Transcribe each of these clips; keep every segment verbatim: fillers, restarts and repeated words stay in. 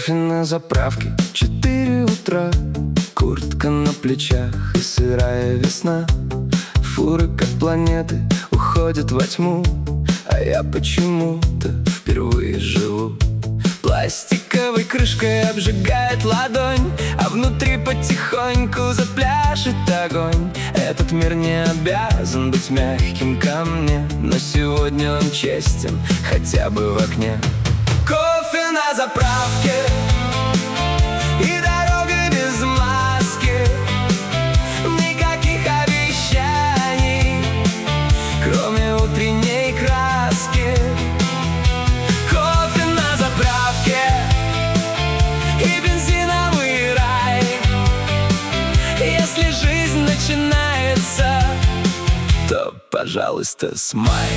Кофе на заправке, четыре утра, куртка на плечах и сырая весна. Фуры, как планеты, уходят во тьму, а я почему-то впервые живу. Пластиковой крышкой обжигает ладонь, а внутри потихоньку запляшет огонь. Этот мир не обязан быть мягким ко мне, но сегодня он честен, хотя бы в окне. Кофе на заправке и дорога без маски, никаких обещаний, кроме утренней краски. Кофе на заправке и бензиновый рай. Если жизнь начинается, то, пожалуйста, смай.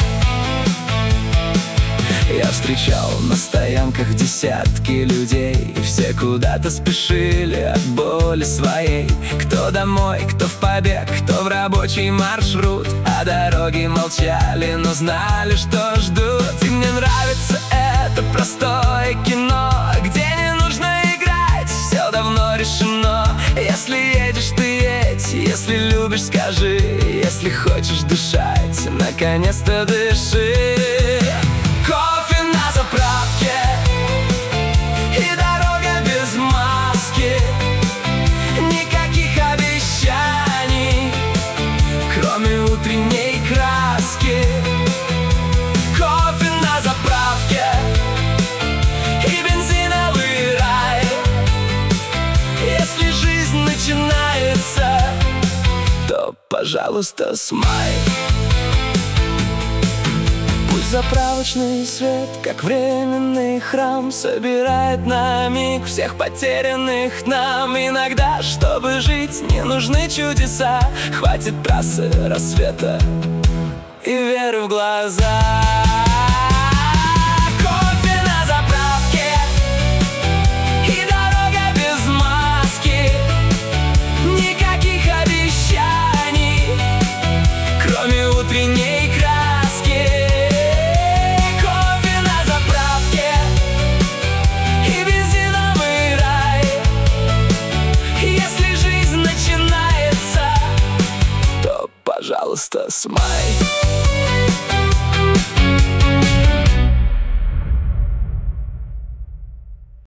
Я встречал на стоянках десятки людей, и все куда-то спешили от боли своей. Кто домой, кто в побег, кто в рабочий маршрут. А дороги молчали, но знали, что ждут. И мне нравится это простое кино, где не нужно играть, все давно решено. Если едешь, ты едь, если любишь, скажи. Если хочешь дышать, наконец-то дыши. Кофе на заправке и дорога без маски, никаких обещаний, кроме утренней краски. Кофе на заправке и бензиновый рай. Если жизнь начинается, то, пожалуйста, смай. Заправочный свет, как временный храм, собирает на миг всех потерянных нам. Иногда, чтобы жить, не нужны чудеса. Хватит трассы рассвета и веры в глаза. Кофе на заправке и дорога без маски, никаких обещаний, кроме утренней краски. Пожалуйста, смай.